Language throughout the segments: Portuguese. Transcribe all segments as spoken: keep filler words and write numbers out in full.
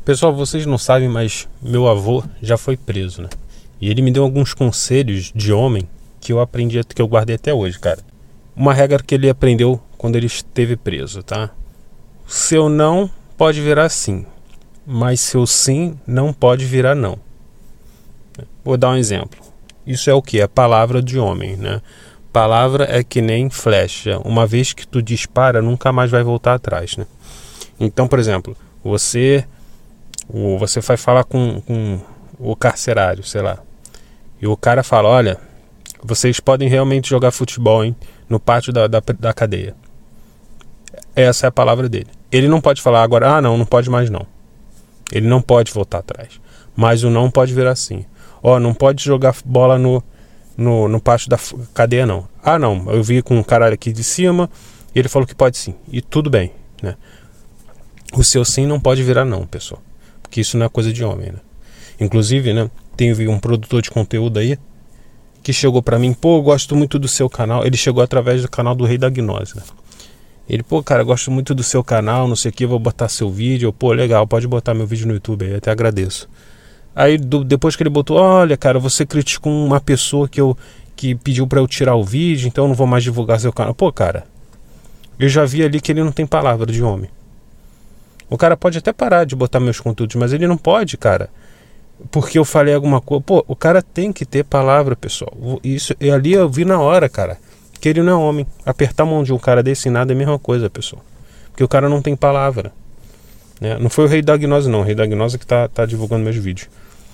Pessoal, vocês não sabem, mas meu avô já foi preso, né? E ele me deu alguns conselhos de homem que eu aprendi, que eu guardei até hoje, cara. Uma regra que ele aprendeu quando ele esteve preso, tá? Seu não pode virar sim, mas seu sim não pode virar não. Vou dar um exemplo. Isso é o que? É a palavra de homem, né? Palavra é que nem flecha. Uma vez que tu dispara, nunca mais vai voltar atrás, né? Então, por exemplo, você, você vai falar com, com o carcerário, sei lá. E o cara fala, olha, vocês podem realmente jogar futebol, hein, no pátio da, da, da cadeia. Essa é a palavra dele. Ele não pode falar agora, ah não, não pode mais não. Ele não pode voltar atrás. Mas o não pode virar assim. Ó, oh, não pode jogar bola no, no, no pátio da cadeia não. Ah não, eu vi com um cara aqui de cima e ele falou que pode sim. E tudo bem, né? O seu sim não pode virar não, pessoal. Porque isso não é coisa de homem, né? Inclusive, né, tem um produtor de conteúdo aí que chegou pra mim, pô, eu gosto muito do seu canal. Ele chegou através do canal do Rei da Gnose, né? Ele, pô, cara, eu gosto muito do seu canal, não sei o que, vou botar seu vídeo. Eu, pô, legal, pode botar meu vídeo no YouTube aí, até agradeço. Aí, do, depois que ele botou, olha, cara, você criticou uma pessoa que, eu, que pediu pra eu tirar o vídeo, então eu não vou mais divulgar seu canal. Pô, cara, eu já vi ali que ele não tem palavra de homem. O cara pode até parar de botar meus conteúdos, mas ele não pode, cara. Porque eu falei alguma coisa. Pô, o cara tem que ter palavra, pessoal. Isso, e ali eu vi na hora, cara, que ele não é homem. Apertar a mão de um cara desse em nada é a mesma coisa, pessoal. Porque o cara não tem palavra, né? Não foi o Rei da Gnose, não. O Rei da Gnose que tá, tá divulgando meus vídeos.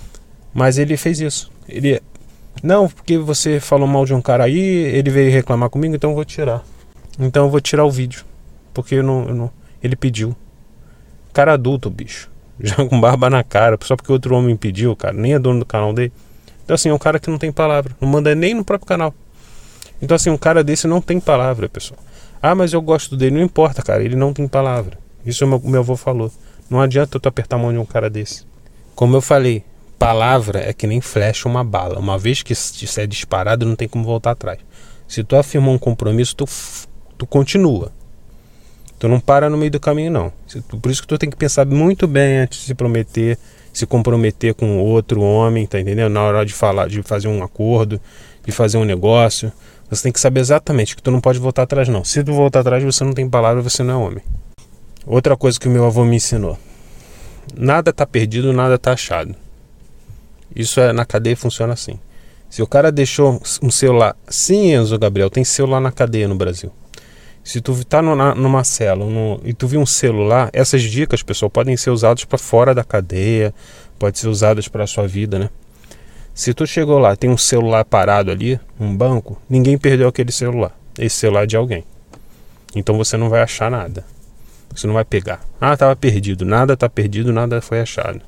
Mas ele fez isso. Ele, não, porque você falou mal de um cara aí, ele veio reclamar comigo, então eu vou tirar. Então eu vou tirar o vídeo. Porque eu não, eu não, ele pediu. Cara adulto, bicho. Já com barba na cara, só porque outro homem pediu, cara. Nem é dono do canal dele. Então assim, é um cara que não tem palavra. Não manda nem no próprio canal. Então assim, um cara desse não tem palavra, pessoal. Ah, mas eu gosto dele. Não importa, cara. Ele não tem palavra. Isso o meu, meu avô falou. Não adianta tu apertar a mão de um cara desse. Como eu falei, palavra é que nem flecha uma bala. Uma vez que isso é disparado, não tem como voltar atrás. Se tu afirmou um compromisso, tu, tu continua. Tu não para no meio do caminho, não. Por isso que tu tem que pensar muito bem antes de se prometer, se comprometer com outro homem, tá entendendo? Na hora de falar, de fazer um acordo, de fazer um negócio. Você tem que saber exatamente que tu não pode voltar atrás, não. Se tu voltar atrás, você não tem palavra, você não é homem. Outra coisa que o meu avô me ensinou. Nada tá perdido, nada tá achado. Isso é, na cadeia funciona assim. Se o cara deixou um celular... Sim, Enzo Gabriel, tem celular na cadeia no Brasil. Se tu tá no, na, numa cela no, e tu viu um celular, essas dicas, pessoal, podem ser usadas para fora da cadeia, pode ser usadas para a sua vida, né? Se tu chegou lá, tem um celular parado ali, um banco, ninguém perdeu aquele celular. Esse celular é de alguém. Então você não vai achar nada. Você não vai pegar. Ah, tava perdido. Nada tá perdido, nada foi achado.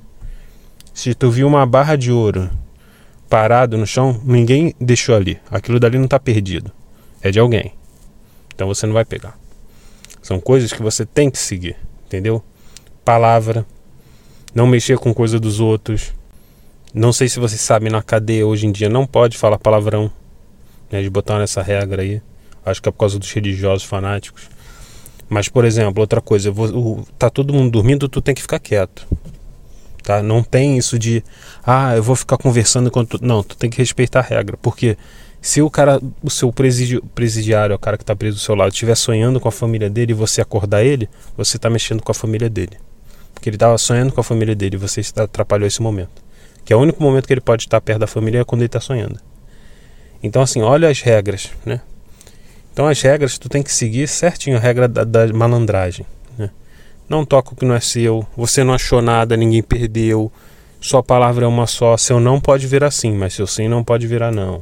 Se tu viu uma barra de ouro parado no chão, ninguém deixou ali. Aquilo dali não tá perdido. É de alguém. Então você não vai pegar. São coisas que você tem que seguir, entendeu? Palavra, não mexer com coisa dos outros. Não sei se vocês sabem, na cadeia hoje em dia não pode falar palavrão, né? De botar nessa regra aí. Acho que é por causa dos religiosos fanáticos. Mas, por exemplo, outra coisa, vou, o, tá todo mundo dormindo, tu tem que ficar quieto. Tá? Não tem isso de, ah, eu vou ficar conversando enquanto... Não, tu tem que respeitar a regra, porque... Se o cara, o seu presidi, presidiário, o cara que está preso do seu lado, estiver sonhando com a família dele e você acordar ele, você está mexendo com a família dele. Porque ele estava sonhando com a família dele e você atrapalhou esse momento. Que é o único momento que ele pode estar perto da família é quando ele está sonhando. Então assim, olha as regras, né? Então as regras tu tem que seguir certinho, a regra da, da malandragem, né? Não toca o que não é seu, você não achou nada, ninguém perdeu, sua palavra é uma só, seu não pode virar sim, mas seu sim não pode virar não.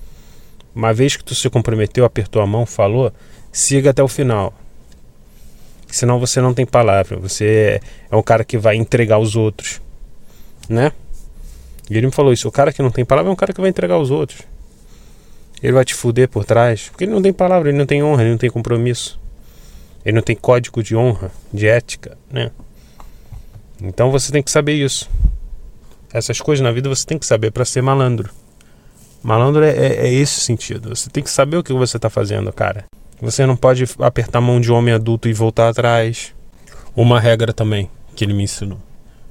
Uma vez que tu se comprometeu, apertou a mão, falou, siga até o final. Senão você não tem palavra. Você é um cara que vai entregar os outros, né? E ele me falou isso. O cara que não tem palavra é um cara que vai entregar os outros. Ele vai te fuder por trás. Porque ele não tem palavra, ele não tem honra, ele não tem compromisso. Ele não tem código de honra, de ética, né? Então você tem que saber isso. Essas coisas na vida você tem que saber para ser malandro. Malandro é, é, é esse sentido. Você tem que saber o que você está fazendo, cara. Você não pode apertar a mão de homem adulto e voltar atrás. Uma regra também que ele me ensinou.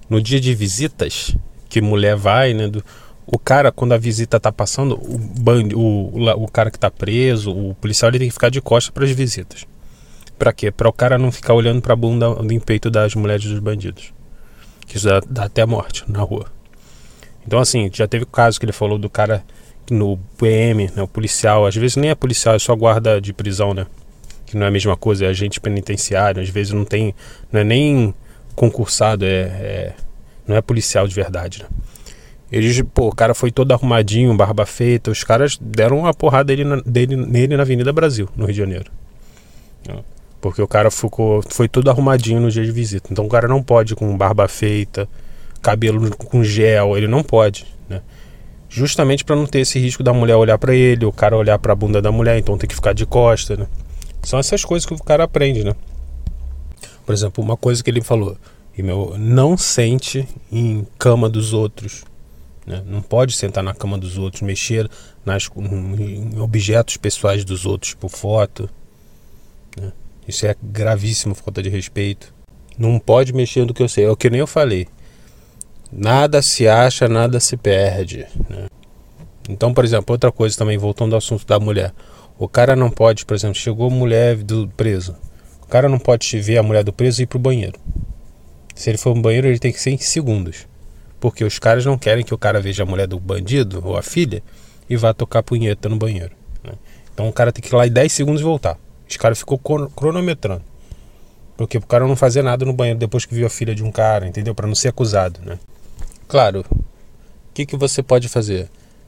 No dia de visitas, que mulher vai, né? Do, o cara, quando a visita tá passando, o, band, o, o, o cara que tá preso, o policial, ele tem que ficar de costas para as visitas. Pra quê? Pra o cara não ficar olhando pra bunda do peito das mulheres dos bandidos. Que isso dá, dá até morte na rua. Então, assim, já teve o caso que ele falou do cara no P M, né, o policial. Às vezes nem é policial, é só guarda de prisão, né? Que não é a mesma coisa, é agente penitenciário. Às vezes não tem, não é nem concursado, é, é não é policial de verdade, né? Eles, pô, o cara foi todo arrumadinho, barba feita. Os caras deram uma porrada dele, na, dele, nele na Avenida Brasil, no Rio de Janeiro. Porque o cara ficou, foi todo arrumadinho no dia de visita. Então o cara não pode ir com barba feita, cabelo com gel, ele não pode, né? Justamente para não ter esse risco da mulher olhar para ele, o cara olhar para a bunda da mulher, então tem que ficar de costa, né? São essas coisas que o cara aprende, né? Por exemplo, uma coisa que ele falou, e meu, não sente em cama dos outros, né? Não pode sentar na cama dos outros, mexer nas, em objetos pessoais dos outros por foto, né? Isso é gravíssimo, falta de respeito. Não pode mexer no que eu sei. É o que nem eu falei. Nada se acha, nada se perde, né? Então, por exemplo, outra coisa também, voltando ao assunto da mulher. O cara não pode, por exemplo, chegou a mulher do preso. O cara não pode ver a mulher do preso e ir pro banheiro. Se ele for no banheiro, ele tem que ser em segundos. Porque os caras não querem que o cara veja a mulher do bandido ou a filha e vá tocar punheta no banheiro, né? Então o cara tem que ir lá em dez segundos e voltar. Os caras ficou cronometrando. Porque o cara não fazer nada no banheiro depois que viu a filha de um cara, entendeu? Para não ser acusado, né? Claro, o que, que você pode fazer?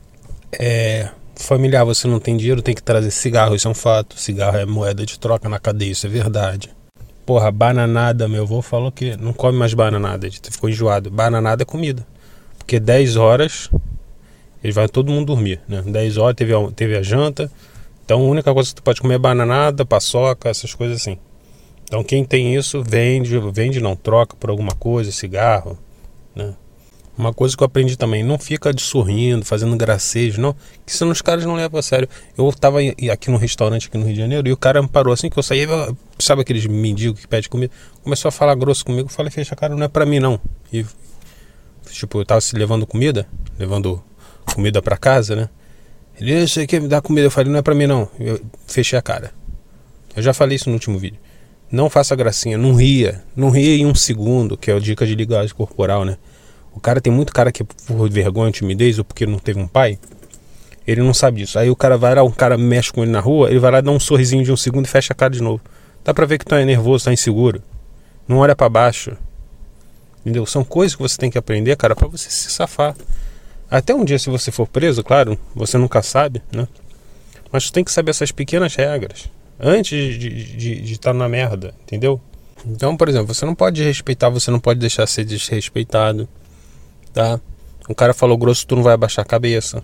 É, familiar, você não tem dinheiro, tem que trazer cigarro, isso é um fato. Cigarro é moeda de troca na cadeia, isso é verdade. Porra, bananada, meu avô falou que não come mais bananada, ele ficou enjoado. Bananada é comida. Porque dez horas, eles vai todo mundo dormir, né? dez horas teve a, teve a janta. Então a única coisa que tu pode comer é bananada, paçoca, essas coisas assim. Então quem tem isso, vende, vende não, troca por alguma coisa, cigarro, né? Uma coisa que eu aprendi também, não fica de sorrindo, fazendo gracejo, não, que senão os caras não levam a sério. Eu tava aqui num restaurante aqui no Rio de Janeiro e o cara me parou assim que eu saí, sabe aqueles mendigos que pedem comida? Começou a falar grosso comigo, eu falei, fecha a cara, não é pra mim não. E tipo, eu tava se levando comida, levando comida pra casa, né? Ele, você quer me dar comida? Eu falei, não é pra mim não. Eu fechei a cara. Eu já falei isso no último vídeo. Não faça gracinha, não ria. Não ria em um segundo, que é a dica de linguagem corporal, né? O cara, tem muito cara que por vergonha, timidez, ou porque não teve um pai, ele não sabe disso. Aí o cara vai lá, um cara mexe com ele na rua, ele vai lá, dá um sorrisinho de um segundo e fecha a cara de novo. Dá pra ver que tá nervoso, tá inseguro. Não olha pra baixo. Entendeu? São coisas que você tem que aprender, cara, pra você se safar. Até um dia, se você for preso, claro, você nunca sabe, né? Mas tu tem que saber essas pequenas regras antes de estar na merda, entendeu? Então, por exemplo, você não pode respeitar, você não pode deixar ser desrespeitado, tá? O cara falou grosso, tu não vai abaixar a cabeça.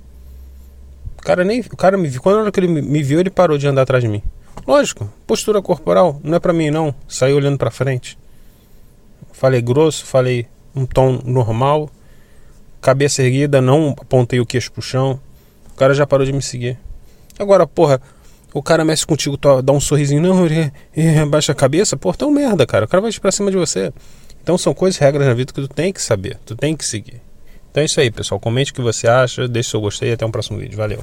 O cara nem, o cara me viu, quando ele me viu, ele parou de andar atrás de mim. Lógico, postura corporal, não é pra mim não, saí olhando pra frente. Falei grosso, falei um tom normal, cabeça erguida, não apontei o queixo pro chão. O cara já parou de me seguir. Agora, porra, o cara mexe contigo, dá um sorrisinho, não, ele, ele abaixa a cabeça, porra, tá um merda, cara. O cara vai pra cima de você. Então são coisas, regras na vida que tu tem que saber, tu tem que seguir. Então é isso aí, pessoal. Comente o que você acha, deixe seu gostei e até um próximo vídeo. Valeu.